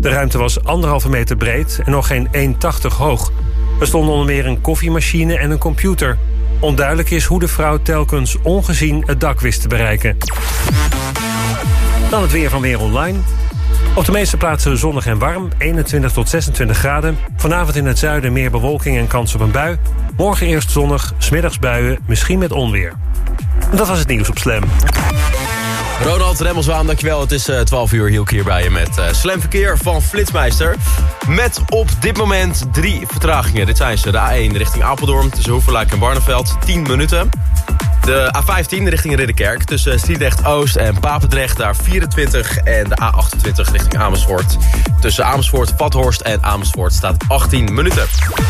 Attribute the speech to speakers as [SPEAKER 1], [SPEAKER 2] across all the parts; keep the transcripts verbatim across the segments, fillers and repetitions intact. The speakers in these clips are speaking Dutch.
[SPEAKER 1] De ruimte was anderhalve meter breed en nog geen één tachtig hoog. Er stonden onder meer een koffiemachine en een computer. Onduidelijk is hoe de vrouw telkens ongezien het dak wist te bereiken. Dan het weer van Weer Online. Op de meeste plaatsen zonnig en warm, eenentwintig tot zesentwintig graden. Vanavond in het zuiden meer bewolking en kans op een bui. Morgen eerst zonnig, 's middags buien, misschien met onweer. En dat was het nieuws op Slam.
[SPEAKER 2] Ronald Remmelswaan, dankjewel. Het is uh, twaalf uur, Hielk hier bij je met uh, Slam Verkeer van Flitsmeister. Met op dit moment drie vertragingen. Dit zijn ze. De A één richting Apeldoorn tussen Hoeverluik en Barneveld, tien minuten. De A vijftien richting Ridderkerk tussen Sliedrecht-Oost en Papendrecht, daar vierentwintig. En de A achtentwintig richting Amersfoort tussen Amersfoort, Vathorst en Amersfoort staat achttien minuten.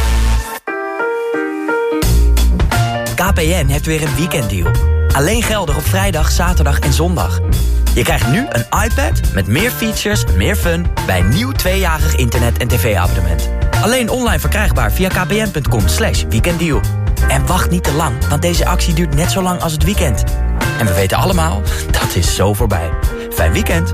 [SPEAKER 3] K P N heeft weer een weekenddeal. Alleen geldig op vrijdag, zaterdag en zondag. Je krijgt nu een iPad met meer features en meer fun bij een nieuw tweejarig internet- en tv-abonnement. Alleen online verkrijgbaar via kpn.com slash weekenddeal. En wacht niet te lang, want deze actie duurt net zo lang als het weekend. En we weten allemaal, dat is zo voorbij. Fijn weekend.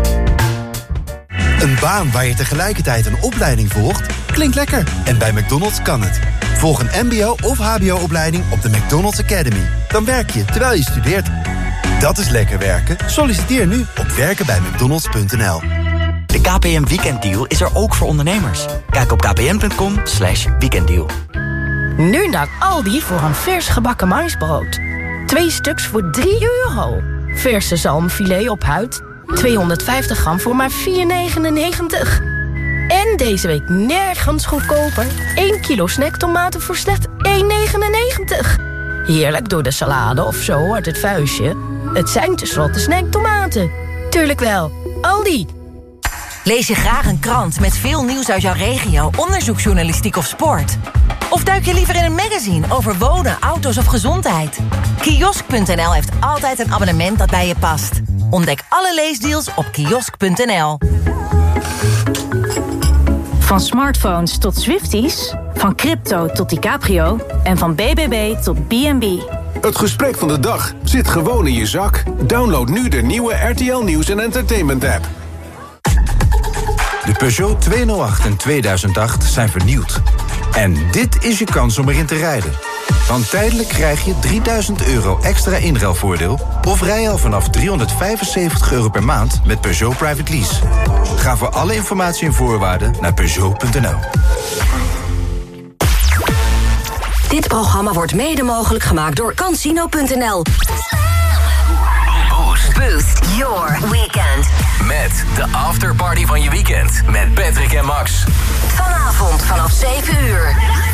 [SPEAKER 4] Een baan waar je tegelijkertijd een opleiding volgt, klinkt lekker. En bij McDonald's kan het. Volg een mbo- of hbo-opleiding op de McDonald's Academy. Dan werk je terwijl je studeert. Dat is lekker werken. Solliciteer nu op werken bij mcdonalds punt n l.
[SPEAKER 3] De K P N Weekenddeal is er ook voor ondernemers. Kijk op kpn.com slash weekenddeal.
[SPEAKER 5] Nu naar Aldi voor een vers gebakken maisbrood. Twee stuks voor drie euro. Verse zalmfilet op huid. tweehonderdvijftig gram voor maar vier negenennegentig. En deze week nergens goedkoper. één kilo snacktomaten voor slechts één negenennegentig. Heerlijk door de salade of zo uit het vuistje. Het zijn tenslotte snacktomaten. Tuurlijk wel. Aldi.
[SPEAKER 6] Lees je graag een krant met veel nieuws uit jouw regio, onderzoeksjournalistiek of sport? Of duik je liever in een magazine over wonen, auto's of gezondheid? Kiosk punt n l heeft altijd een abonnement dat bij je past. Ontdek alle leesdeals op kiosk punt n l.
[SPEAKER 7] Van smartphones tot Swifties, van crypto tot DiCaprio en van B B B tot B en B.
[SPEAKER 8] Het gesprek van de dag zit gewoon in je zak. Download nu de nieuwe R T L Nieuws en Entertainment app.
[SPEAKER 9] De Peugeot tweehonderdacht en tweeduizend acht zijn vernieuwd. En dit is je kans om erin te rijden. Want tijdelijk krijg je drieduizend euro extra inruilvoordeel... of rij al vanaf driehonderdvijfenzeventig euro per maand met Peugeot Private Lease. Ga voor alle informatie en voorwaarden naar peugeot punt n l.
[SPEAKER 10] Dit programma wordt mede mogelijk gemaakt door Cansino punt n l.
[SPEAKER 11] Boost.
[SPEAKER 10] Boost your weekend.
[SPEAKER 11] Met de afterparty van je weekend. Met Patrick en Max.
[SPEAKER 10] Vanavond vanaf zeven uur.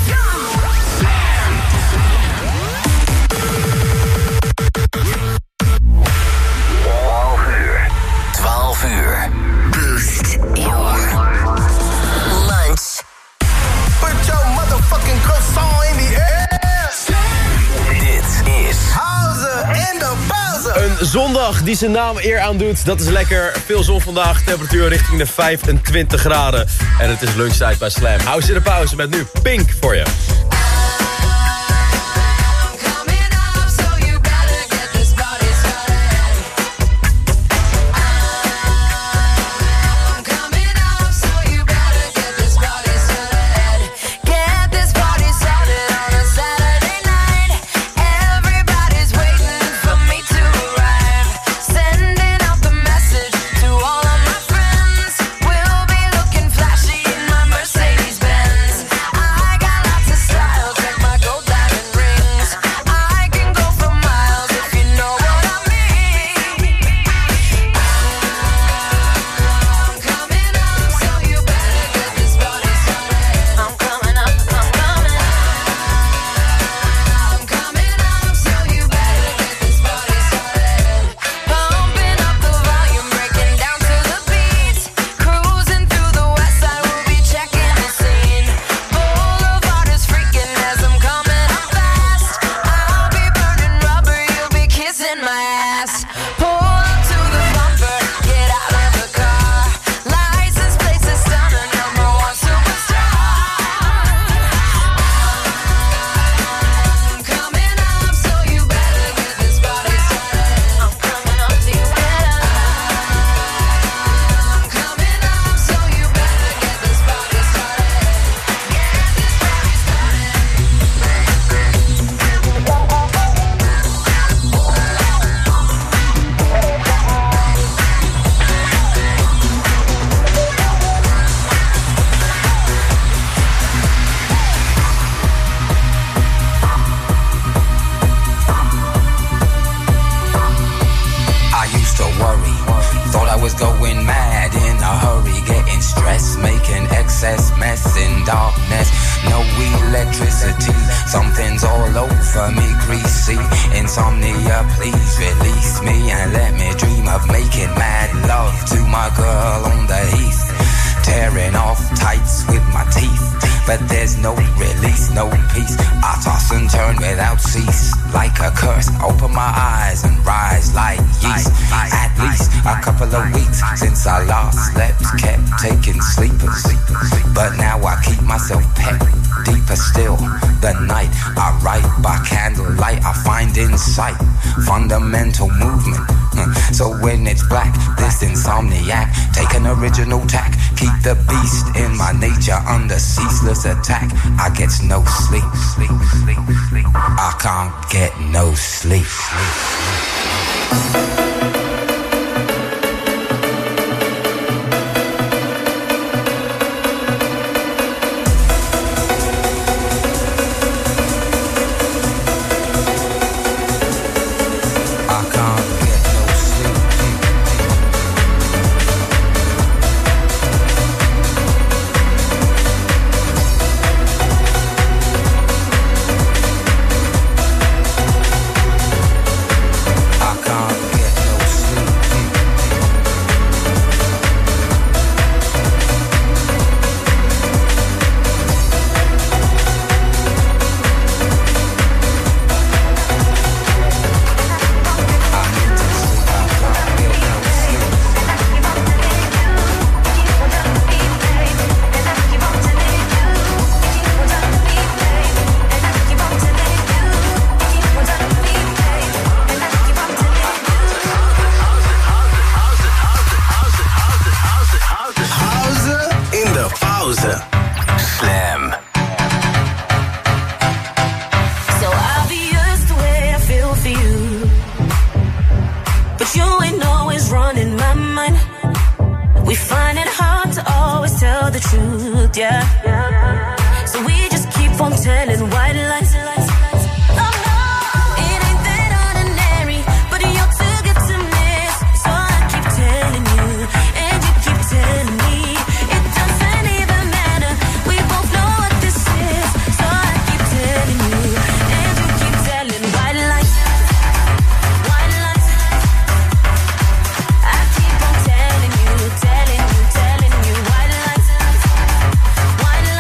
[SPEAKER 11] twaalf uur. twaalf uur.
[SPEAKER 10] Boost your lunch.
[SPEAKER 12] Put your motherfucking croissant in the air.
[SPEAKER 11] Dit is
[SPEAKER 12] Hauser en de Bowser.
[SPEAKER 2] Een zondag die zijn naam eer aandoet. Dat is lekker. Veel zon vandaag. Temperatuur richting de vijfentwintig graden. En het is lunchtijd bij Slam. Hou ze in de pauze met nu Pink voor je.
[SPEAKER 13] Mercedes Benz. I got lots of style. excess, mess in darkness. No electricity, something's all over me, greasy. Insomnia, please release me and let me dream of making mad love to my girl on the heath. Tearing off tights with my teeth, but there's no release, no peace. I toss and turn without cease, like a curse. Open my eyes and rise like yeast. At least a couple of weeks since I last slept, kept taking sleepers, but now I keep myself pet. Deeper still, the night I write by candlelight, I find insight, fundamental movement. So when it's black, this insomniac, take an original tack, keep the beast in my nature under ceaseless attack. I get no sleep, sleep, sleep, sleep. I can't get no sleep.
[SPEAKER 14] White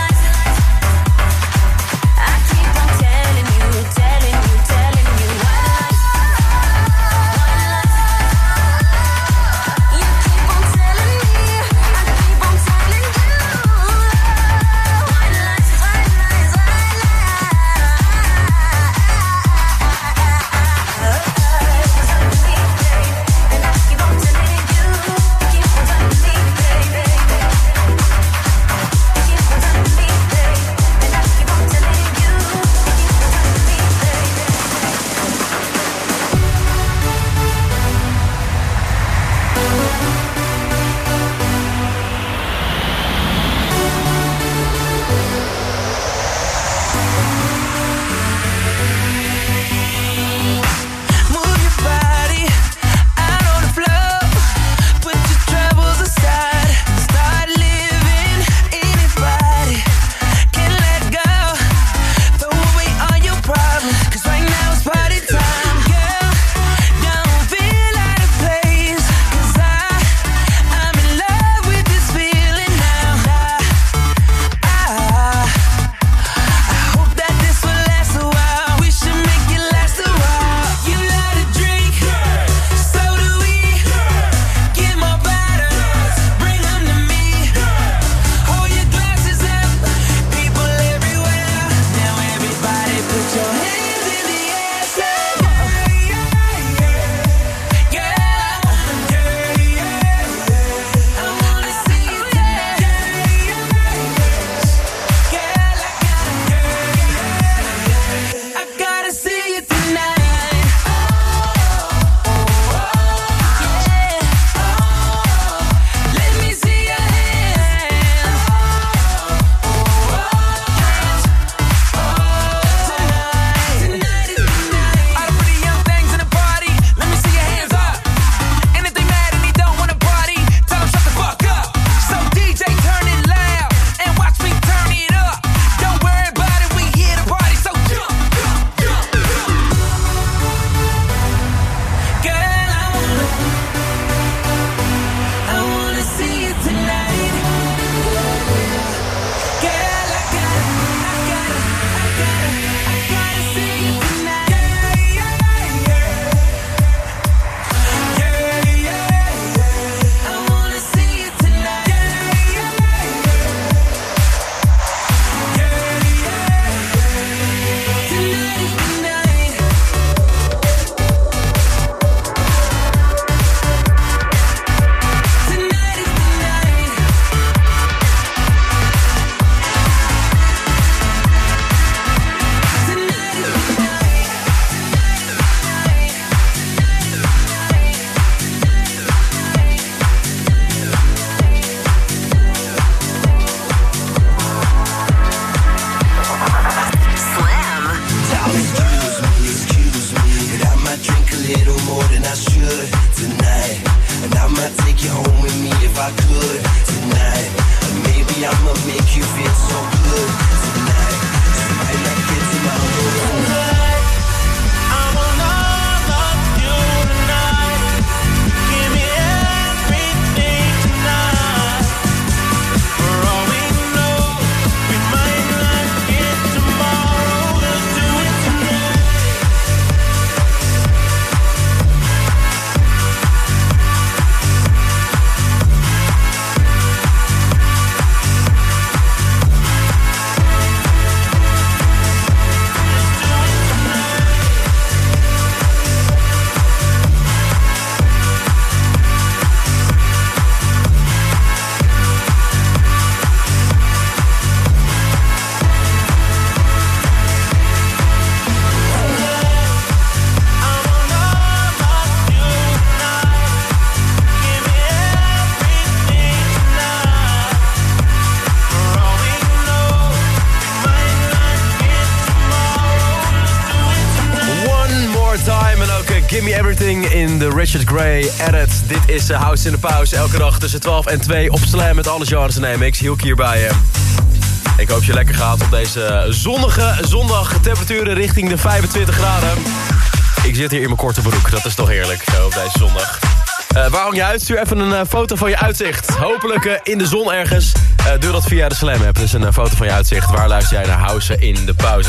[SPEAKER 2] Give Me Everything in de Richard Gray edit. Dit is uh, House in de Pauze. Elke dag tussen twaalf en twee op Slam met alle genres en mix. Hielk hier bij je. Ik hoop je lekker gaat op deze zonnige zondag. Temperaturen richting de vijfentwintig graden. Ik zit hier in mijn korte broek. Dat is toch heerlijk zo op deze zondag. Uh, waar hang je uit? Stuur even een uh, foto van je uitzicht. Hopelijk uh, in de zon ergens. Uh, doe dat via de Slam app. Dus een uh, foto van je uitzicht. Waar luister jij naar House in de Pauze?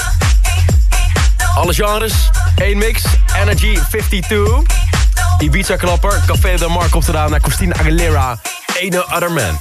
[SPEAKER 2] Alle genres, één mix. Energy vijfentwintig. Ibiza klapper. Café Del Mar komt eraan naar Christina Aguilera. Ain't No Other Man.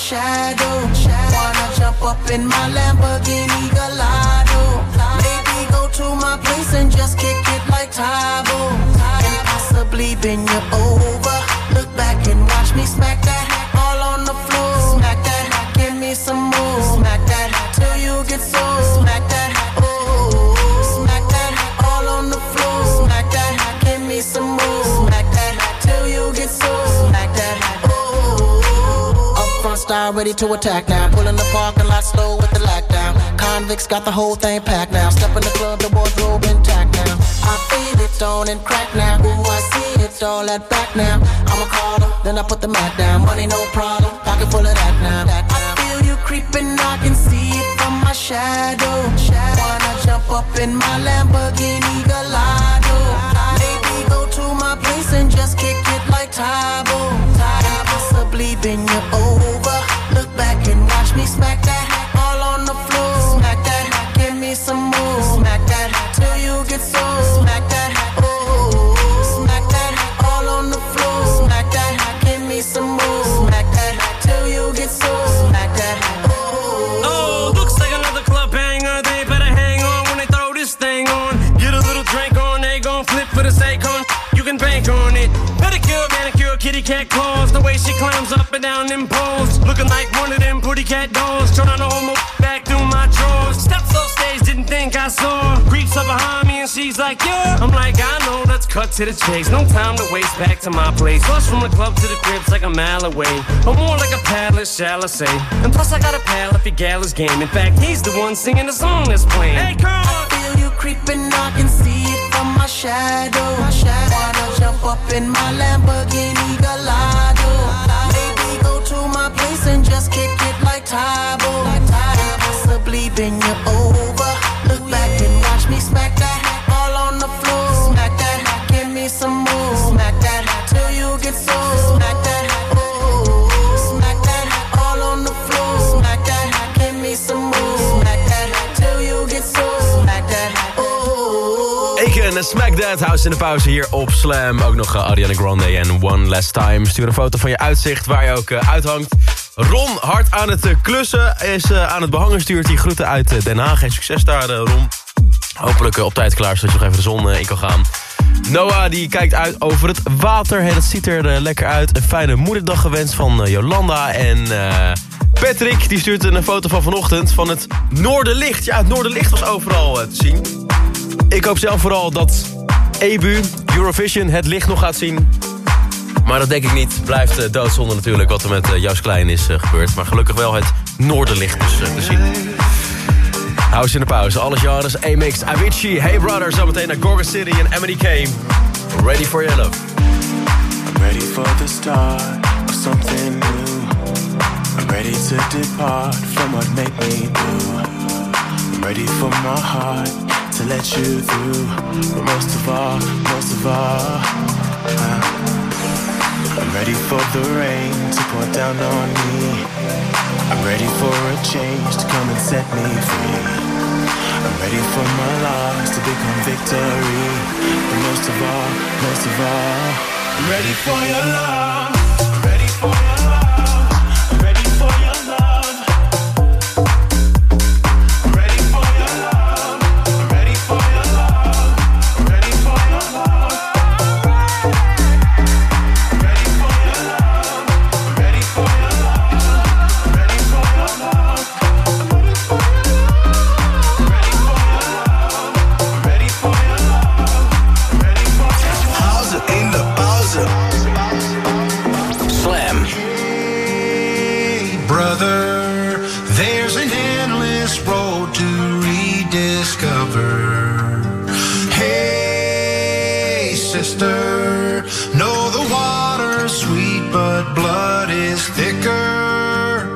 [SPEAKER 14] shadow. Wanna jump up in my Lamborghini Gallardo. Maybe go to my place and just kick it like Tybo. And possibly bend you over. Look back and watch me smack that all on the floor. Smack that, give me some more. Smack that till you get so. Smack that, oh. Smack that all on the floor. Smack that, give me some more. Smack that till you get so. Smack that, oh. Up front style ready to attack now. Pulling the parking lot slow with the lockdown. Convicts got the whole thing packed now. Step in the club, the wardrobe intact now. I feel it on and crack now. Ooh, I see it all at back now. I'ma call her, then I put the mat down. Money no problem, pocket full of that now. That now. I feel you creeping, I can see it from my shadow. Wanna jump up in my Lamborghini Gallardo. Maybe go to my place and just kick it like Tybo. And possibly bend you over. Look back and watch me smack that all on the floor. Smack that, give me some more. Smack that till you get so. Smack that, oh. Smack that all on the floor. Smack that, give me some more. Smack that till you get so. Smack that, oh.
[SPEAKER 15] Oh, looks like another club banger. They better hang on when they throw this thing on. Get a little drink on, they gon' flip for the sake on. You can bank on it. Pedicure, manicure, kitty cat claws. The way she climbs up and down them poles. Looking like one of them pretty cat dolls. Turn on the homo back through my drawers. Steps off stage, didn't think I saw. Creeps up behind me and she's like, yeah. I'm like, I know, let's cut to the chase. No time to waste, back to my place. Plus from the club to the crib's like a mile away. Or more like a paddler, shall I say. And plus I got a pal if he gal is game. In fact, he's the one singing the song that's playing. Hey, come on!
[SPEAKER 14] I feel you creeping, I can see it from my shadow. My shadow. Wanna jump up in my Lamborghini Gallardo. Maybe go to my place and just kick it like Tybo. And possibly bend you over. Look back and watch me smack that all on the floor. Smack that, give me some more. Smack that till you get so. Smack that, oh. Smack that all on the floor. Smack that, give me some more. Smack that till you get so. Smack that, oh.
[SPEAKER 2] Aiken en Smack That House in de pauze hier op Slam. Ook nog uh, Ariana Grande en One Last Time. Stuur een foto van je uitzicht waar je ook uh, uithangt. Ron, hard aan het uh, klussen, is uh, aan het behangen. Stuurt die groeten uit uh, Den Haag. En succes daar, uh, Ron. Hopelijk uh, op tijd klaar, zodat je nog even de zon uh, in kan gaan. Noah, die kijkt uit over het water. Hey, dat ziet er uh, lekker uit. Een fijne moederdag gewenst van uh, Jolanda. En uh, Patrick, die stuurt een foto van vanochtend van het Noorderlicht. Ja, het Noorderlicht was overal uh, te zien. Ik hoop zelf vooral dat E B U, Eurovision, het licht nog gaat zien. Maar dat denk ik niet. Blijft uh, doodzonde natuurlijk wat er met uh, Joost Klein is uh, gebeurd. Maar gelukkig wel het Noorderlicht dus uh, te zien. House in de pauze. Alle genres, A-Mix, Avicii, Hey Brother. Zometeen naar Gorgon City en Emily Kane. Ready for your love.
[SPEAKER 16] I'm ready for the start of something new. I'm ready to depart from what made me do. I'm ready for my heart to let you through. But most of all, most of all, uh, I'm ready for the rain to pour down on me. I'm ready for a change to come and set me free. I'm ready for my loss to become victory. But most of all, most of all, I'm ready for your love. I'm ready for your love. I'm ready for your love. I'm ready for your love. I'm ready for your love. I'm ready for your love. I'm ready for your love. I'm ready for your love. I'm ready for your love. I'm ready for your love. I'm ready for your love. I'm ready for your love.
[SPEAKER 12] How's it in the pauze?
[SPEAKER 11] Slam.
[SPEAKER 17] Hey, brother, there's an endless road to rediscover. Hey, sister, know the water's sweet, but blood is thicker.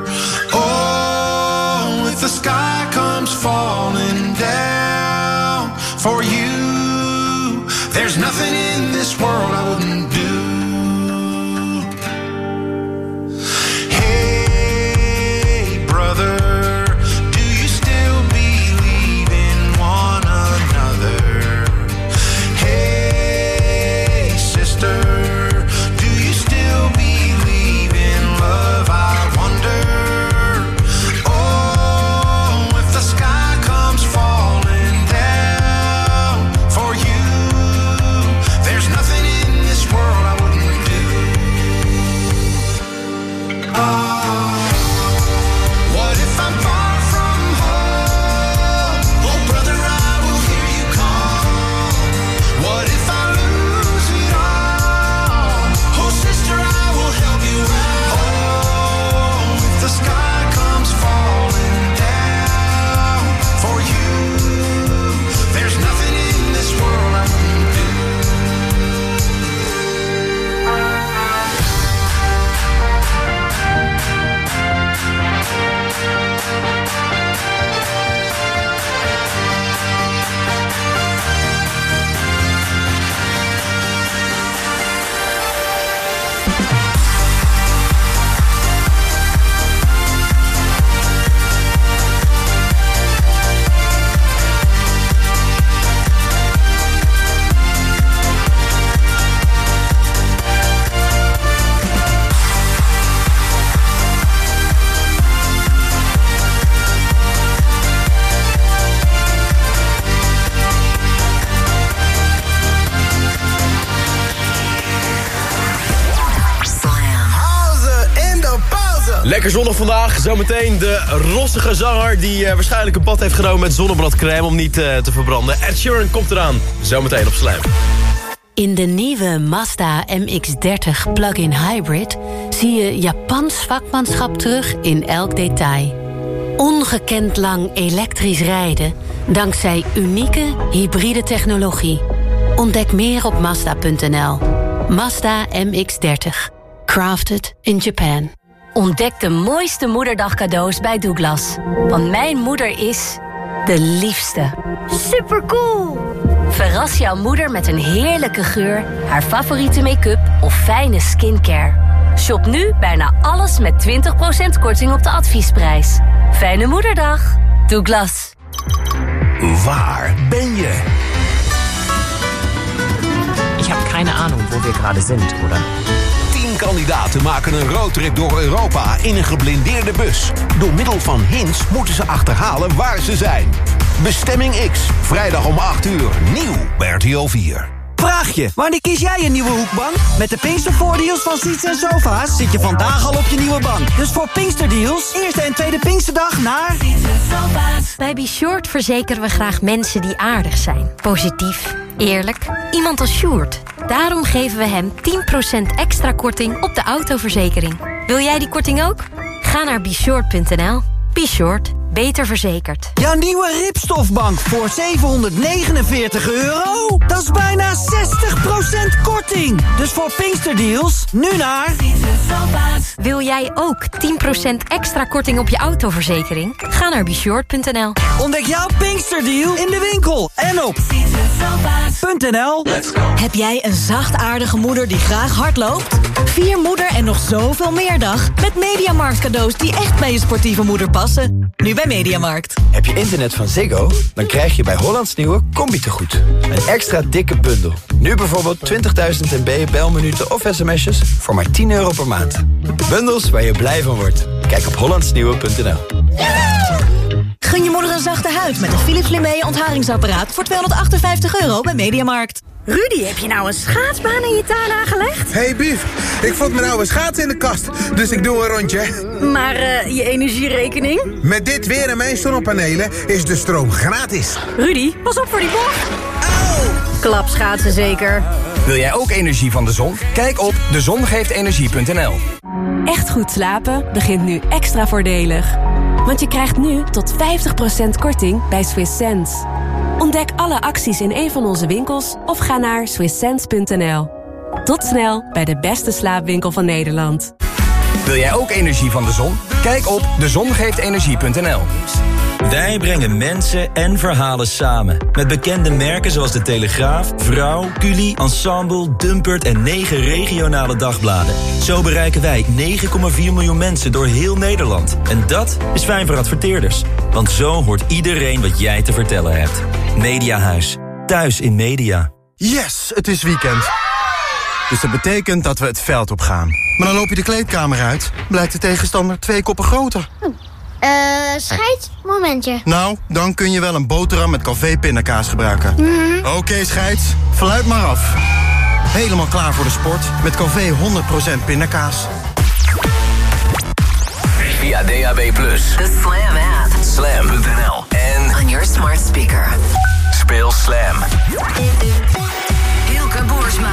[SPEAKER 17] Oh, if the sky comes falling down for you, there's nothing in this world I wouldn't do. Hey, brother, do you still believe in one
[SPEAKER 2] Lekker zonnig vandaag. Zometeen de rossige zanger die uh, waarschijnlijk een bad heeft genomen met zonnebladcrème om niet uh, te verbranden. Ed Sheeran komt eraan. Zometeen op Slam.
[SPEAKER 18] In de nieuwe Mazda M X dertig plug-in hybrid zie je Japans vakmanschap terug in elk detail. Ongekend lang elektrisch rijden dankzij unieke hybride technologie. Ontdek meer op Mazda punt n l. Mazda M X dertig. Crafted in Japan.
[SPEAKER 19] Ontdek de mooiste moederdagcadeaus bij Douglas. Want mijn moeder is de liefste. Supercool! Verras jouw moeder met een heerlijke geur, haar favoriete make-up of fijne skincare. Shop nu bijna alles met twintig procent korting op de adviesprijs. Fijne moederdag. Douglas.
[SPEAKER 20] Waar ben je?
[SPEAKER 21] Ich habe keine Ahnung, wo wir gerade sind, oder?
[SPEAKER 20] Tien kandidaten maken een roadtrip door Europa in een geblindeerde bus. Door middel van hints moeten ze achterhalen waar ze zijn. Bestemming X, vrijdag om acht uur, nieuw bij R T L vier.
[SPEAKER 22] Vraagje, wanneer kies jij een nieuwe hoekbank? Met de Pinkstervoordeals van Seats en Sofa's zit je vandaag al op je nieuwe bank. Dus voor Pinksterdeals, eerste en tweede Pinksterdag naar Seats en Sofa's.
[SPEAKER 23] Bij Be Short verzekeren we graag mensen die aardig zijn. Positief, eerlijk, iemand als Sjoerd. Daarom geven we hem tien procent extra korting op de autoverzekering. Wil jij die korting ook? Ga naar be short punt n l. Be Short. Beter verzekerd.
[SPEAKER 22] Jouw nieuwe ripstofbank voor zevenhonderdnegenenveertig euro? Dat is bijna zestig procent korting. Dus voor Pinksterdeals, nu naar...
[SPEAKER 23] Wil jij ook tien procent extra korting op je autoverzekering? Ga naar be short punt n l.
[SPEAKER 22] Ontdek jouw Pinksterdeal in de winkel en op .nl.
[SPEAKER 24] Heb jij een zachtaardige moeder die graag hard loopt? Vier moeder en nog zoveel meer dag met Mediamarkt cadeaus die echt bij je sportieve moeder passen. Nu bij Mediamarkt.
[SPEAKER 25] Heb je internet van Ziggo? Dan krijg je bij Hollands Nieuwe Combi-tegoed. Een extra dikke bundel. Nu bijvoorbeeld twintigduizend M B belminuten of sms'jes voor maar tien euro per maand. Bundels waar je blij van wordt. Kijk op hollandsnieuwe punt n l.
[SPEAKER 24] Gun je moeder een zachte huid met een Philips Lemay ontharingsapparaat voor tweehonderdachtenvijftig euro bij Mediamarkt.
[SPEAKER 26] Rudy, heb je nou een schaatsbaan in je tuin aangelegd?
[SPEAKER 12] Hey Bief, ik vond mijn oude schaats in de kast, dus ik doe een rondje.
[SPEAKER 26] Maar uh, je energierekening?
[SPEAKER 12] Met dit weer en mijn zonnepanelen is de stroom gratis.
[SPEAKER 26] Rudy, pas op voor die bocht. Klap schaatsen zeker.
[SPEAKER 27] Wil jij ook energie van de zon? Kijk op de zon geeft energie punt n l.
[SPEAKER 28] Echt goed slapen begint nu extra voordelig. Want je krijgt nu tot vijftig procent korting bij Swiss Sense. Ontdek alle acties in een van onze winkels of ga naar swiss sense punt n l. Tot snel bij de beste slaapwinkel van Nederland.
[SPEAKER 27] Wil jij ook energie van de zon? Kijk op de zon geeft energie punt n l.
[SPEAKER 29] Wij brengen mensen en verhalen samen. Met bekende merken zoals De Telegraaf, Vrouw, Culi, Ensemble, Dumpert en negen regionale dagbladen. Zo bereiken wij negen komma vier miljoen mensen door heel Nederland. En dat is fijn voor adverteerders. Want zo hoort iedereen wat jij te vertellen hebt. Mediahuis. Thuis in media.
[SPEAKER 4] Yes, het is weekend. Dus dat betekent dat we het veld op gaan. Maar dan loop je de kleedkamer uit, blijkt de tegenstander twee koppen groter.
[SPEAKER 30] Eh, uh, scheids, momentje.
[SPEAKER 4] Nou, dan kun je wel een boterham met Calvé pindakaas gebruiken.
[SPEAKER 30] Mm-hmm.
[SPEAKER 4] Oké, okay, scheids, fluit maar af. Helemaal klaar voor de sport met Calvé honderd procent pindakaas.
[SPEAKER 11] Via D A B plus,
[SPEAKER 6] de Slam app,
[SPEAKER 11] slam punt n l en
[SPEAKER 6] on your smart speaker.
[SPEAKER 11] Speel Slam.
[SPEAKER 6] Hilke Boersma.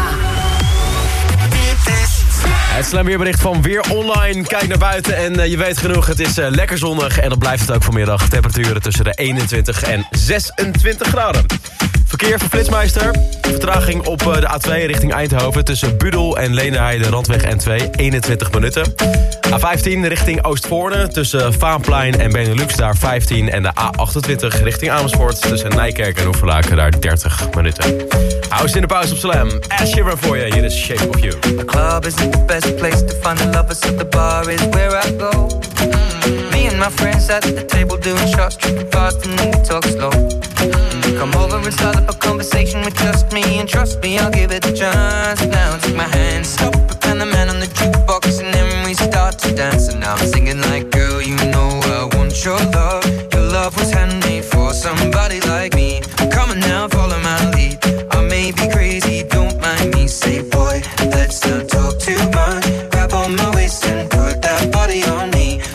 [SPEAKER 2] Het Slam weerbericht van Weer Online. Kijk naar buiten en uh, je weet genoeg, het is uh, lekker zonnig. En dat blijft het ook vanmiddag. Temperaturen tussen de eenentwintig en zesentwintig graden. Verkeer voor Flitsmeister. Vertraging op uh, de A twee richting Eindhoven. Tussen Budel en Leenderheide, Randweg N twee. eenentwintig minuten. A vijftien richting Oostvoorne. Tussen Vaanplein en Benelux, daar vijftien. En de A achtentwintig richting Amersfoort. Tussen Nijkerk en Hoevelaken, daar dertig minuten. Hou in de pauze op Slam. Ed Sheeran voor je. Hier is Shape of You.
[SPEAKER 31] The club isn't the best place to find the lovers, so the bar is where I go. Mm. Me and my friends at the table doing shots, tripping fast and then we talk slow. Mm. Come over and start up a conversation with just me, and trust me, I'll give it a chance. Now take my hand, stop it, and the man on the jukebox, and then we start to dance. And now I'm singing like, girl, you know I want your love. Your love was handmade for somebody like me. Come on now, follow my lead. I may be crazy, don't mind me. Say, boy, let's not talk too much. Grab on my waist and put that body on me.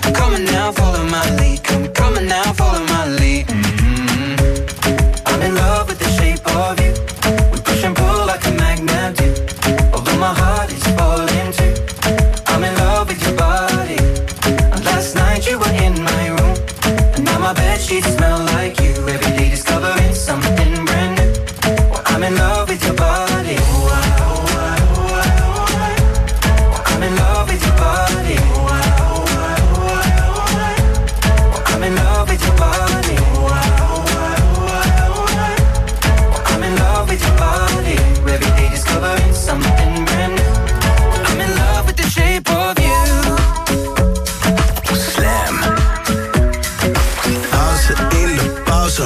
[SPEAKER 31] sheets smell like you. Every day discovering something brand new. Well, I'm in love with your body. Oh, I, oh, I, oh, I, oh, I. Well, I'm in love with your body. Oh, I, oh, I, oh, I, oh, I. Well, I'm in love with your body. Oh, I, oh, I, oh, I, oh, I. Well, I'm in love with your body. Every day discovering something brand new. I'm in love with the shape of you.
[SPEAKER 12] Slam. Pauze in de pauze.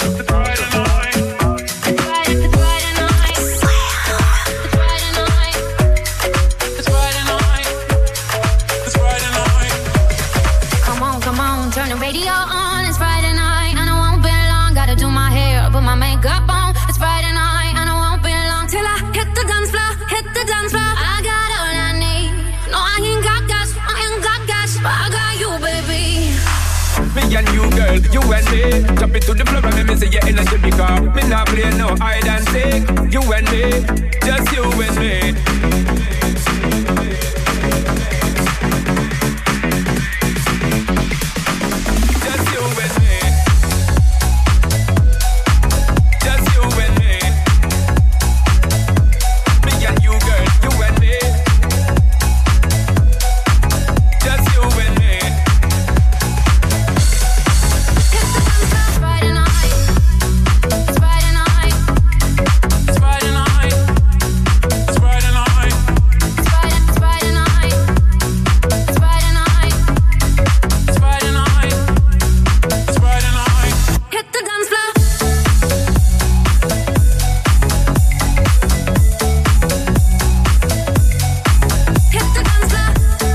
[SPEAKER 1] Come on, come on, turn the radio on. It's Friday night, and I won't be long. Gotta do my hair, put my makeup on. It's Friday night, and I won't be long till I hit the dance floor, hit the dance floor. I got all I need. No, I ain't got gas, I ain't got gas, but I got you, baby.
[SPEAKER 3] Me and you, girl, you and me. Jump into the floor and make me see you in a shimmy car. Me not play no hide and seek. You and me, just you and me. Just you and me. Just you and me. Me and you, girl, you and me. Just you and me.
[SPEAKER 1] Friday night, it's Friday night, it's Friday night, it's Friday night, it's Friday, it's Friday night, it's Friday night, it's Friday night, it's Friday night. Hit the dance floor. Hit the dance floor.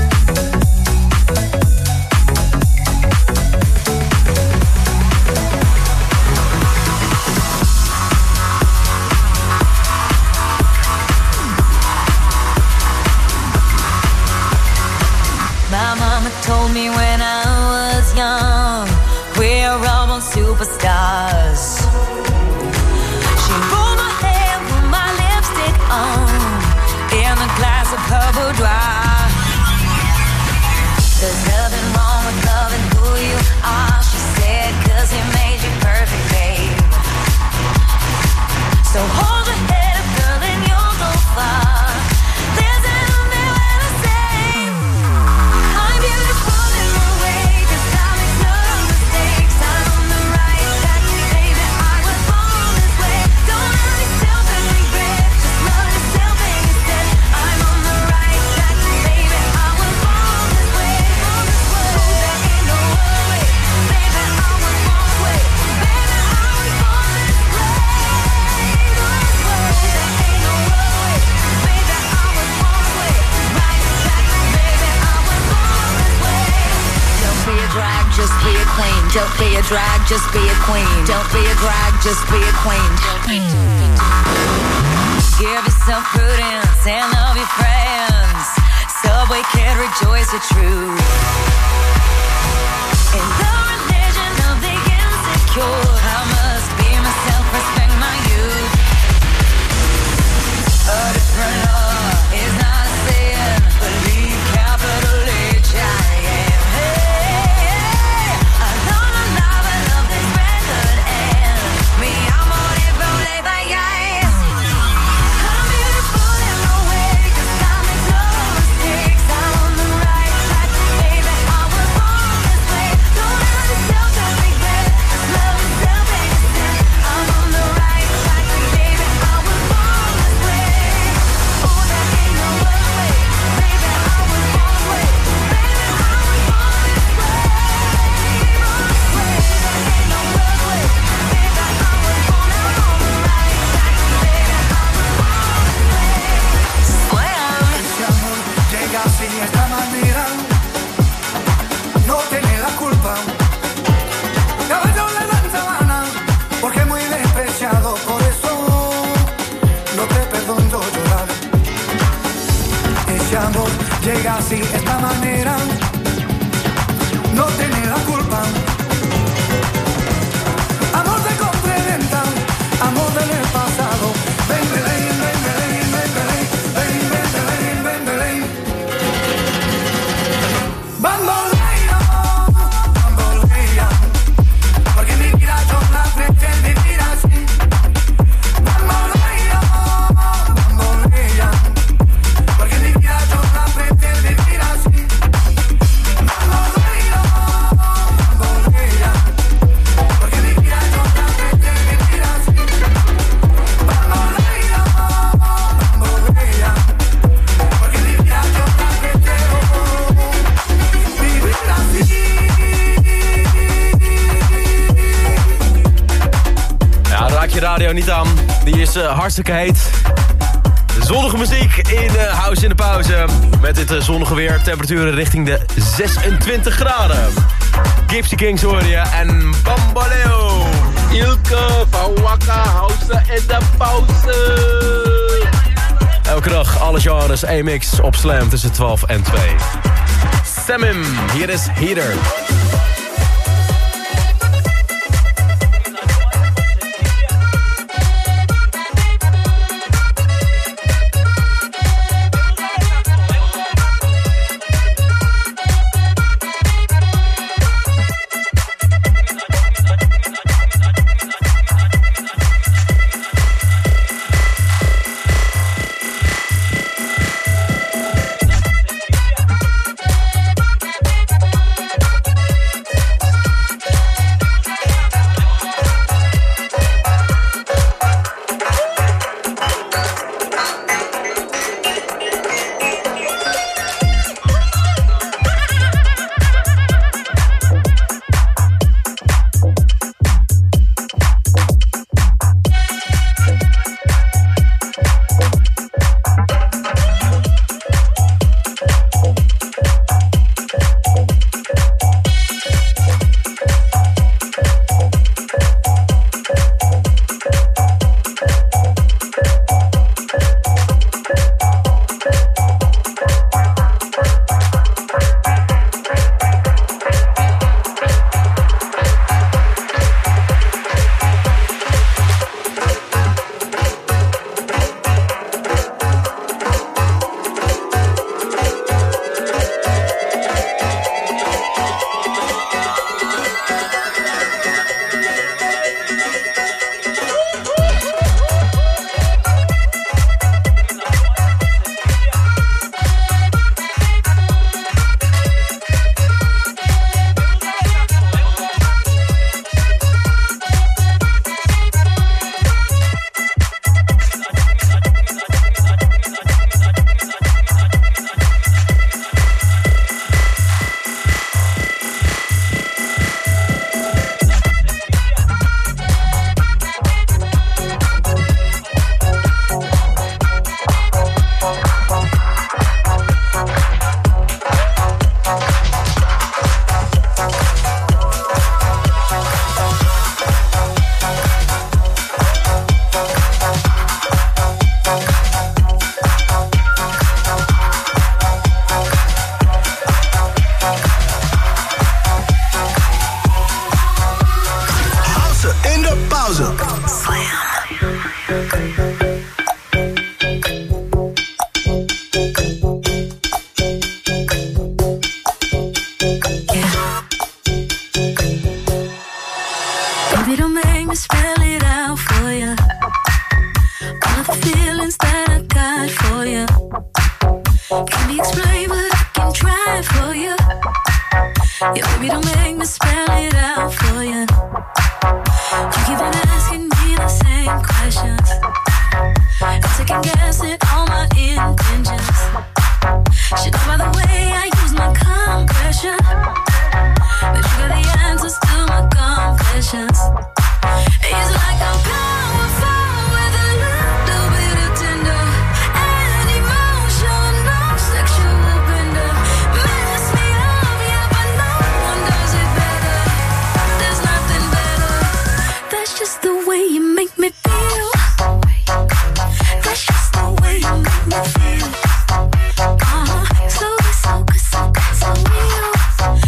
[SPEAKER 6] My mama told me when I was young, we're all born superstars. She rolled my hair, put my lipstick on, in a glass of her boudoir. There's nothing wrong with loving who you are, she said, 'cause he made you perfect, babe. So hold your head up, girl, and you'll go far. There's an only way to say I'm beautiful in my way, 'cause I make no mistakes. I'm on the right track, baby, I was born this way. Don't hurt yourself and regret, just love yourself instead. I'm on the right track, baby, I was born this way. Oh, there ain't no way, baby, I was born this way. Baby, I was born this way. There ain't no way, baby, I was born this way. Right track, baby, I was born this way. Don't be a drag, just be a queen. Don't be a drag, just be a queen. Don't be a drag, just be a queen. Give yourself prudence and love your friends. Subway can rejoice your truth. In the religion of the insecure, I must be myself, respect my youth. A different law is not a sin. Believe capital H I am. Hey, hey. I know my love, I love this record and me, I'm on it, bro, lay by eyes. I'm beautiful in my way, 'cause I make no mistakes. I'm on the right track, baby, I was
[SPEAKER 2] radio niet aan. Die is uh, hartstikke heet. Zonnige muziek in uh, House in de Pauze. Met dit uh, zonnige weer. Temperaturen richting de zesentwintig graden. Gypsy Kings hoor je. En Bambaleo.
[SPEAKER 5] Ilke van Wakka House in de Pauze.
[SPEAKER 2] Elke dag alle genres, één mix op Slam tussen twaalf en twee. Samim, hier is Heater.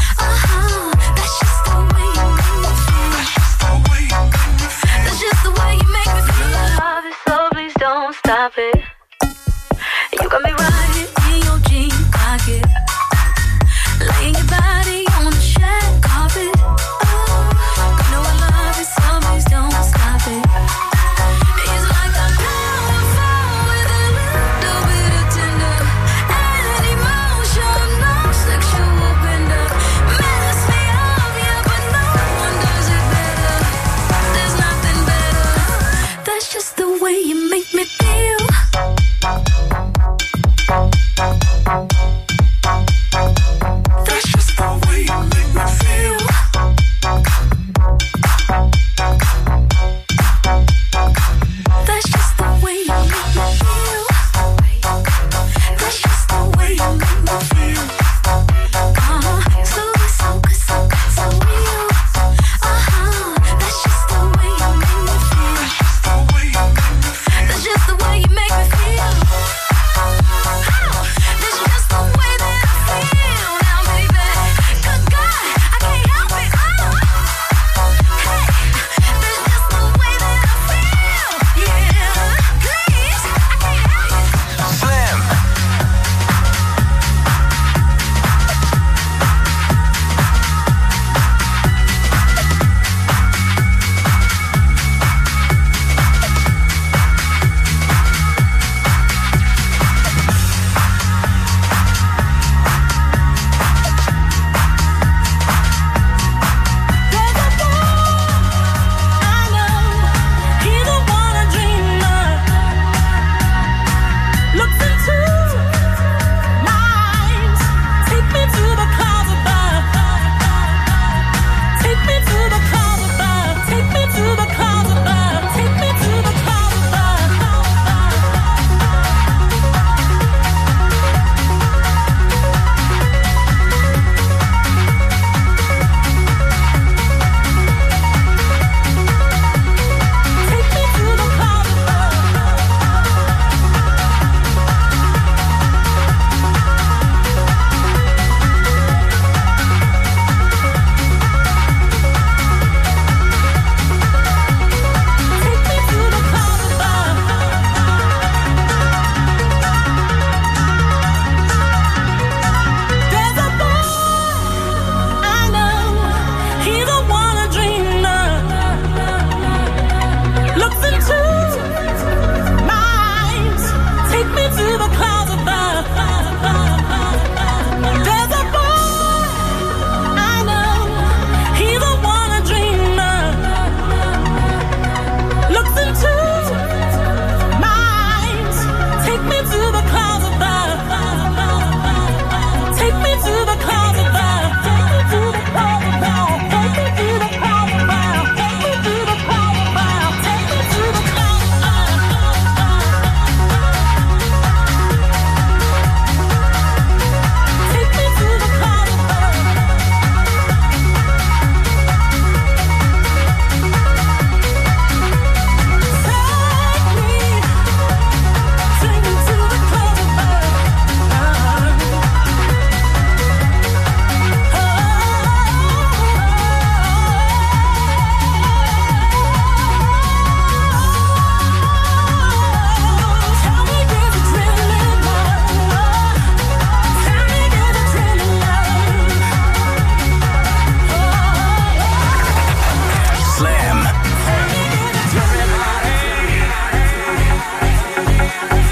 [SPEAKER 1] That's just the way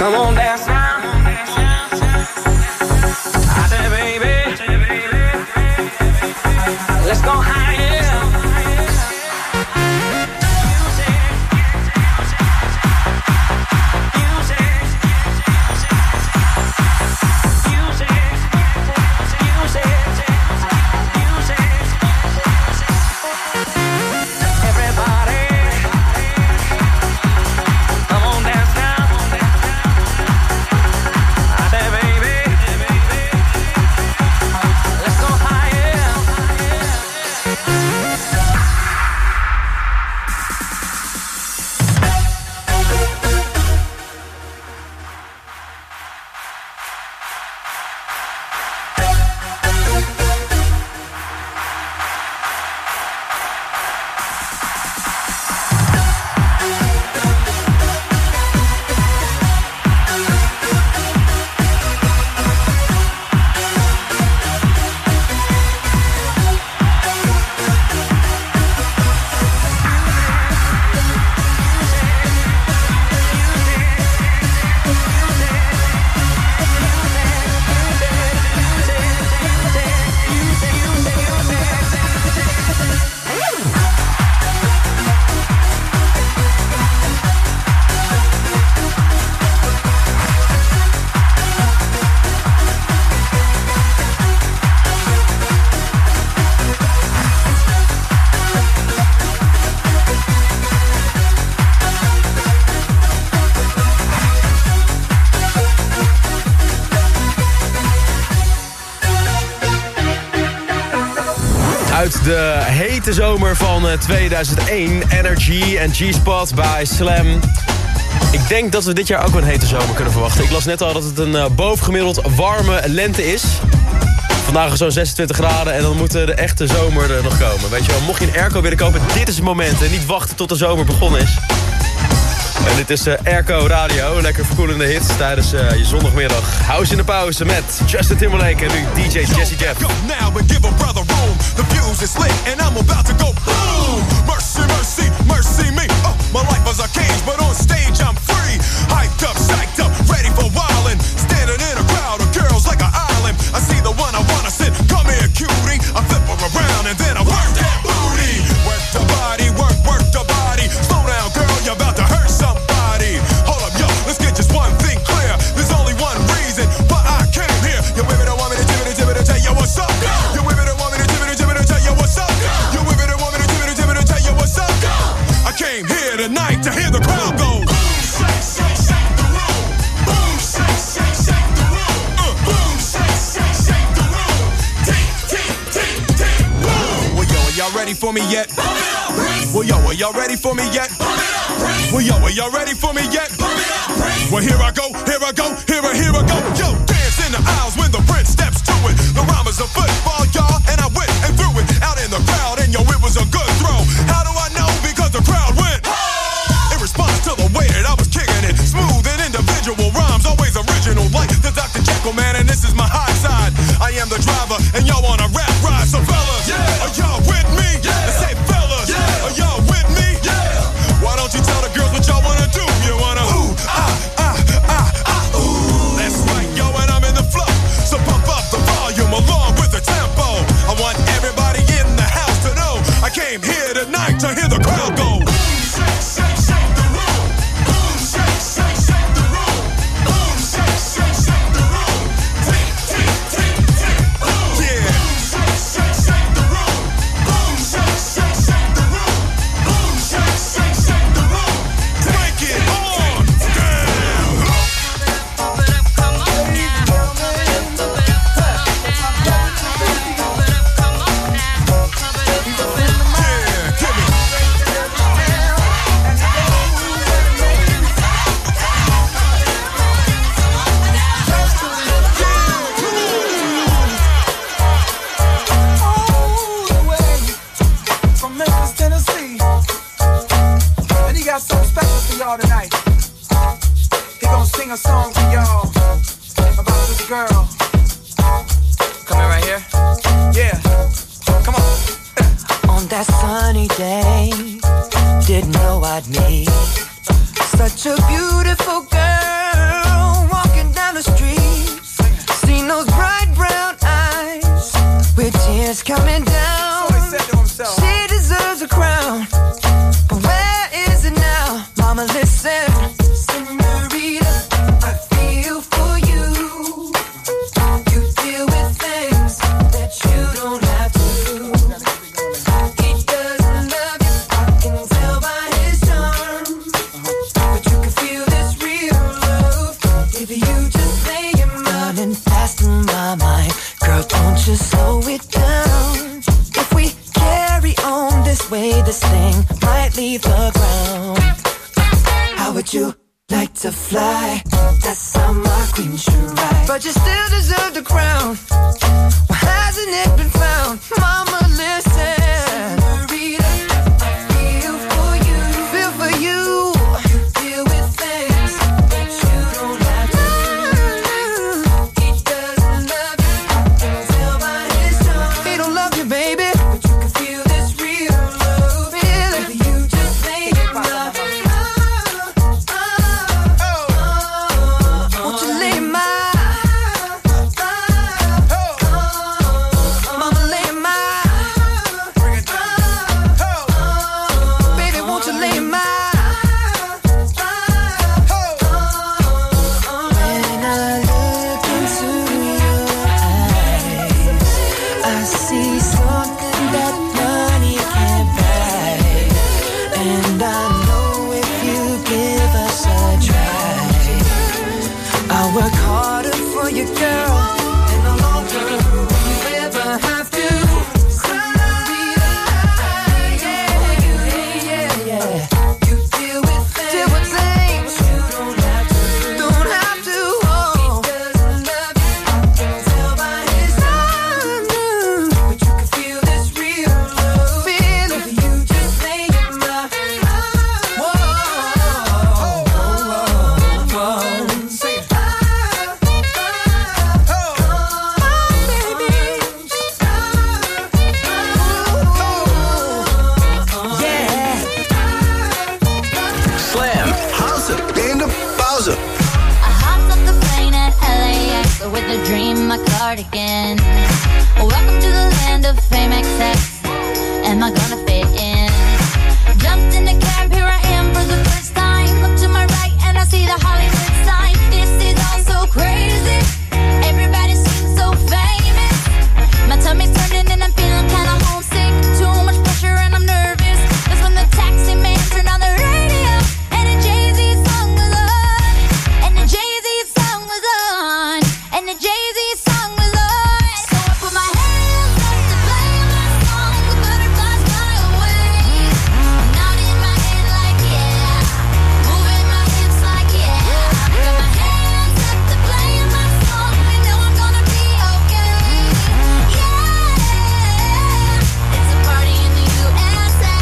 [SPEAKER 31] Come on, dance now. I said, baby, let's go higher.
[SPEAKER 2] Uit de hete zomer van tweeduizend één, Energy en G-Spot bij Slam. Ik denk dat we dit jaar ook wel een hete zomer kunnen verwachten. Ik las net al dat het een uh, bovengemiddeld warme lente is. Vandaag is zo'n zesentwintig graden en dan moet de echte zomer er nog komen. Weet je wel, mocht je een airco willen kopen, dit is het moment. En niet wachten tot de zomer begonnen is. En dit is uh, Airco Radio, lekker verkoelende hits tijdens uh, je zondagmiddag. House in de pauze met Justin Timberlake en nu D J Jesse Jeff.
[SPEAKER 7] Go now and give a brother room. The fuse is lit and I'm about to go boom. Mercy, mercy, mercy me. Oh, my life was a cage, but on stage I'm free. Hyped up, psyched up, ready for wildin'. Standing in a crowd of girls like an island. I see the one I wanna sit. Come here, cutie. I flip her around and then I work that booty. Work the body, work, work the body. Slow down, girl, you're about to hurt somebody. Hold up, yo, let's get just one thing clear. There's only one reason why I came here. You women don't want me to give it, give it, tell you what's up. You women don't want me to give it, give it, tell you what's up. You women don't want me to give it, give it, tell you what's up. I came here tonight to hear the crowd go. Boom, shake, shake, shake the room. Boom, shake, shake, shake the room. Uh, boom, shake, shake, shake the room. Tick, tick, tick, tick, boom. Well, yo, are y'all ready for me yet? Well, yo, are y'all ready for me yet? Well, yo, are y'all ready for me yet? Well, here I go, here I go, here I, here I go. Yo, dance in the aisles when the prince steps to it. The rhyme is a football, y'all, and I went and threw it out in the crowd, and yo, it was a good throw. How do I know? Because the crowd went. In response to the way that I was kicking it, smooth and individual rhymes, always original, like the Doctor Jekyll man, and this is my high side. I am the driver, and y'all on a rap ride, so fellas, yeah. Are y'all with me? Yeah. I say fellas, yeah. Are y'all with me? Yeah. Why don't you tell the girls what y'all wanna do? You wanna ooh, ah, ah, ah, ah, ooh. That's right, yo, and I'm in the flow, so pump up the volume along with the tempo. I want everybody in the house to know I came here tonight to hear the crowd go. Boom, shake, shake, shake the room. Boom, shake, shake, shake the room. Boom, shake, shake, shake the room. Tick, tick, tick, tick, boom. Yeah. Boom, shake, shake, shake the room. Boom, shake, shake, shake the room. Boom, shake, shake, shake the room. Break it on down.
[SPEAKER 31] From Memphis, Tennessee, and he got something special for y'all tonight. He gonna sing a song for y'all about this girl. Coming right here? Yeah, come on.
[SPEAKER 8] On that sunny day, didn't know I'd meet such a beautiful girl
[SPEAKER 31] it's coming down. So he said to himself, she deserves a crown. But where is it now? Mama, listen. Senorita, I feel for you. You deal with things that you don't have to. He doesn't love you, I can tell by his charm. But you can feel this real love if you just lay your mind and fast in my mind. Girl, don't just slow it down. If we carry on this way, this thing might leave the ground. How would you like to fly? That's how my queen should ride. But you still deserve the crown. Well, hasn't it been found? Mama, listen. Senorita, I feel for you. Feel for you. You deal with things that you don't have to. He doesn't love you, I can tell by his charm. He don't love you, baby, but you can feel this real love. Feel it. You just make it love. Won't you lay my Mama, lay my baby, won't you lay my when I look into your eyes, I see something that money can't buy. And I know if you give us a try, I'll work harder for you, girl, and the longer you ever have to. Senorita, yeah, yeah, yeah. You deal with things, deal with things you don't have to, don't have to. Oh. He doesn't love you, I can tell by his charm. But you can feel this real love. Feel it. You just lay your mind. Whoa, whoa, whoa. Sing it.
[SPEAKER 11] Slam.
[SPEAKER 12] House in de pauze.
[SPEAKER 1] I hopped off the plane at L A X with a dream, my cardigan. Welcome to the land of fame X X. Am I gonna fit in? Jumped in the cab, here I am for the first time. Look to my right and I see the Hollywood sign. This is all so crazy. Everybody seems so famous. My tummy's turning and I'm feeling kinda homesick. Too much pressure and I'm nervous. That's when the taxi man turned on the radio and the Jay-Z song was on. And the Jay-Z song was on. And the Jay-Z song was on. So I put my hands up to play my song. The butterflies fly away. Nodding my head like yeah. Moving my hips like yeah. Got my hands up to play my song. You know I'm gonna be okay. Yeah. It's a party in the U S A.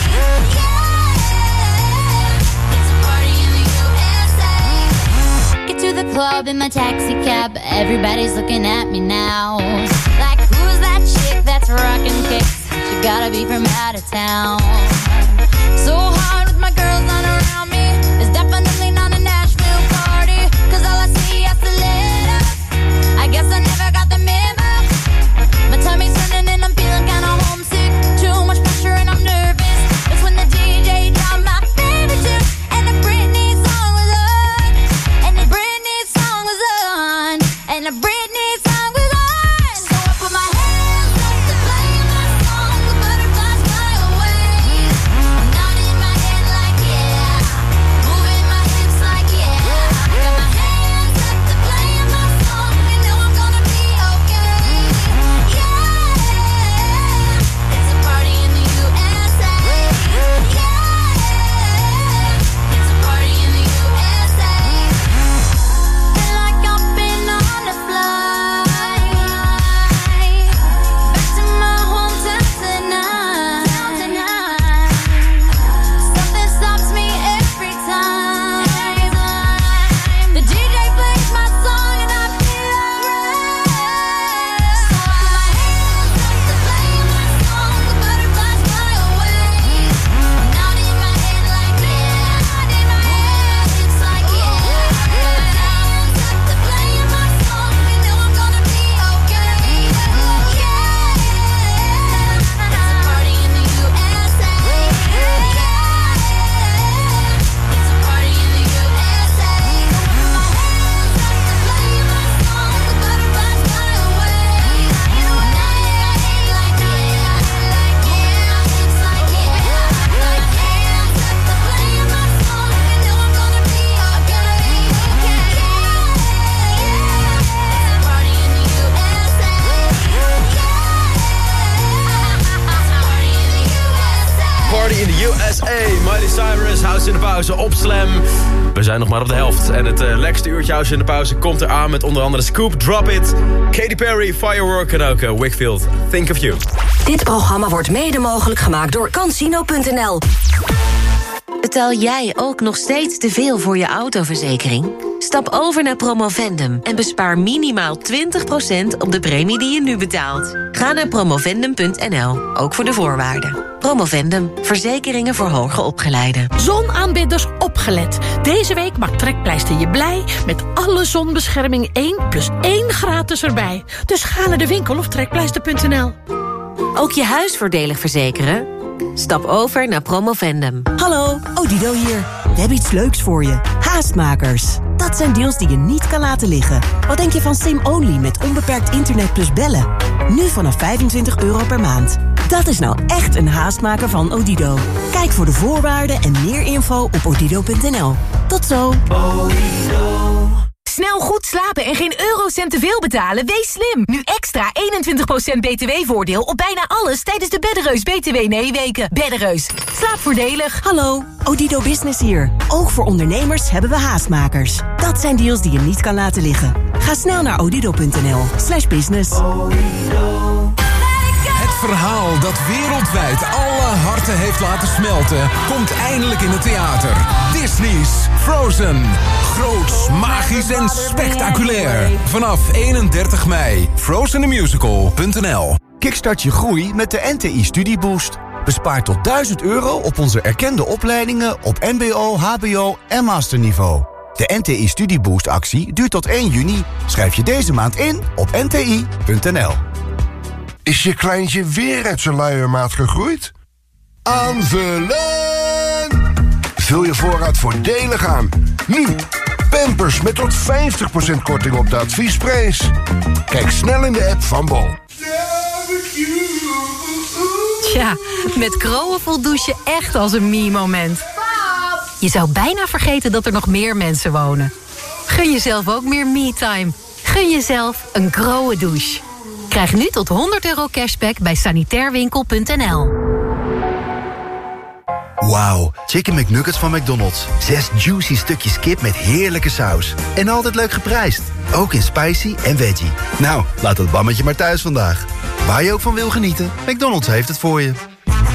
[SPEAKER 1] Yeah. It's a party in the U S A. Get to the club in my taxi cab. Everybody's looking at me now. Like, who's that chick that's rockin' kicks? She gotta be from out of town. So hard with my girls on around me. It's definitely not a Nashville party. Cause all I see is the letters. I guess I never got the memo. My tummy's turning and I'm feeling kinda homesick. Too much pressure and I'm nervous. That's when the D J dropped my favorite tune. And the Britney song was on. And the Britney song was on. And the Britney song was on. So I put my hands up to play my song. The butterflies fly away. Nodding my head like yeah. Moving my hips like yeah. Got my hands up to play my song. You know I'm gonna be okay.
[SPEAKER 2] Party in de U S A. Miley Cyrus, House in de Pauze op Slam. We zijn nog maar op de helft. En het uh, lekkerste uurtje House in de Pauze komt eraan met onder andere Scoop, Drop It, Katy Perry, Firework en ook uh, Wakefield, Think of You.
[SPEAKER 6] Dit programma wordt mede mogelijk gemaakt door Cansino punt n l.
[SPEAKER 9] Betaal jij ook nog steeds te veel voor je autoverzekering? Stap over naar Promovendum en bespaar minimaal twintig procent op de premie die je nu betaalt. Ga naar promovendum punt n l, ook voor de voorwaarden. Promovendum, verzekeringen voor hoger opgeleiden.
[SPEAKER 10] Zonaanbidders opgelet. Deze week maakt Trekpleister je blij met alle zonbescherming één plus één gratis erbij. Dus ga naar de winkel of trekpleister punt n l.
[SPEAKER 9] Ook je huis voordelig verzekeren? Stap over naar Promovendum.
[SPEAKER 13] Hallo, Odido hier. We hebben iets leuks voor je. Haastmakers. Dat zijn deals die je niet kan laten liggen. Wat denk je van SIM-only met onbeperkt internet plus bellen? Nu vanaf vijfentwintig euro per maand. Dat is nou echt een haastmaker van Odido. Kijk voor de voorwaarden en meer info op odido punt n l. Tot zo. Odido.
[SPEAKER 14] Snel goed slapen en geen eurocent te veel betalen? Wees slim! Nu extra eenentwintig procent B T W-voordeel op bijna alles tijdens de Beddereus B T W-neeweken. Beddereus, slaap voordelig.
[SPEAKER 13] Hallo, Odido Business hier. Ook voor ondernemers hebben we haastmakers. Dat zijn deals die je niet kan laten liggen. Ga snel naar odido punt n l slash business.
[SPEAKER 15] Het verhaal dat wereldwijd alle harten heeft laten smelten, komt eindelijk in het theater. Disney's Frozen. Groots, magisch en spectaculair. Vanaf eenendertig mei. frozen the musical punt n l.
[SPEAKER 16] Kickstart je groei met de N T I Studieboost. Bespaar tot duizend euro op onze erkende opleidingen op mbo, hbo en masterniveau. De N T I Studieboost actie duurt tot één juni. Schrijf je deze maand in op n t i punt n l.
[SPEAKER 17] Is je kleintje weer uit zijn luiermaat gegroeid? Aanvullen! Vul je voorraad voordelig aan. Nu, Pampers met tot vijftig procent korting op de adviesprijs. Kijk snel in de app van Bol.
[SPEAKER 23] Tja, met Kroon voelt douchen echt als een me-moment. Je zou bijna vergeten dat er nog meer mensen wonen. Gun jezelf ook meer me-time. Gun jezelf een Kroon douche. Krijg nu tot honderd euro cashback bij sanitairwinkel punt n l.
[SPEAKER 4] Wauw, Chicken McNuggets van McDonald's. Zes juicy stukjes kip met heerlijke saus. En altijd leuk geprijsd. Ook in spicy en veggie. Nou, laat dat bammetje maar thuis vandaag. Waar je ook van wil genieten, McDonald's heeft het voor je.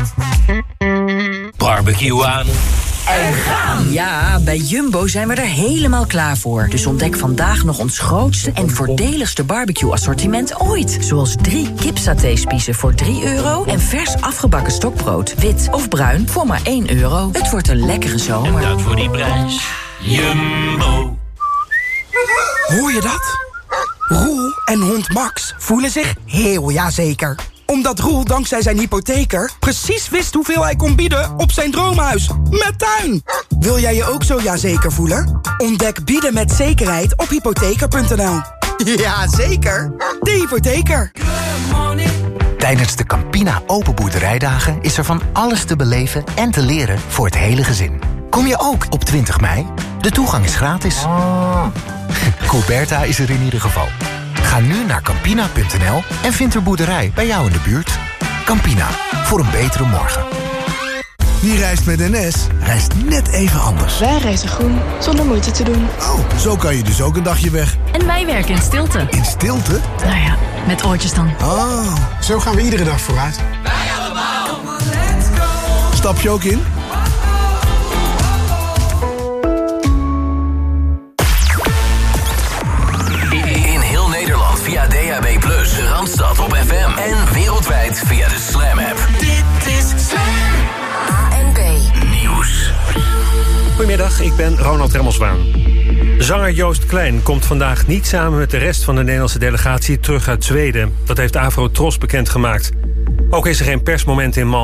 [SPEAKER 18] Barbecue aan.
[SPEAKER 6] En gaan! Ja, bij Jumbo zijn we er helemaal klaar voor. Dus ontdek vandaag nog ons grootste en voordeligste barbecue-assortiment ooit. Zoals drie kipsatéspiezen voor drie euro... en vers afgebakken stokbrood, wit of bruin, voor maar één euro. Het wordt een lekkere zomer.
[SPEAKER 18] En dat voor die prijs. Jumbo.
[SPEAKER 19] Hoor je dat? Roel en hond Max voelen zich heel jazeker. Omdat Roel dankzij zijn hypotheker precies wist hoeveel hij kon bieden op zijn droomhuis. Met tuin! Wil jij je ook zo jazeker voelen? Ontdek bieden met zekerheid op hypotheker punt n l. Ja, zeker. De hypotheker.
[SPEAKER 20] Tijdens de Campina Open Boerderijdagen is er van alles te beleven en te leren voor het hele gezin. Kom je ook op twintig mei? De toegang is gratis. Coberta is er in ieder geval. Ga nu naar campina punt n l en vind er boerderij bij jou in de buurt. Campina, voor een betere morgen.
[SPEAKER 16] Wie reist met N S, reist net even anders.
[SPEAKER 21] Wij reizen groen, zonder moeite te doen.
[SPEAKER 16] Oh, zo kan je dus ook een dagje weg.
[SPEAKER 23] En wij werken in stilte.
[SPEAKER 16] In stilte?
[SPEAKER 23] Nou ja, met oortjes dan.
[SPEAKER 16] Oh, zo gaan we iedere dag vooruit.
[SPEAKER 19] Wij allemaal. Let's go.
[SPEAKER 16] Stap je ook in?
[SPEAKER 11] Via D H B plus, de Randstad op F M en wereldwijd via de Slam app.
[SPEAKER 6] Dit is Slam. A N B
[SPEAKER 11] Nieuws.
[SPEAKER 32] Goedemiddag, ik ben Ronald Remmelswaan. Zanger Joost Klein komt vandaag niet samen met de rest van de Nederlandse delegatie terug uit Zweden. Dat heeft Afro Tros bekendgemaakt. Ook is er geen persmoment in Malmö.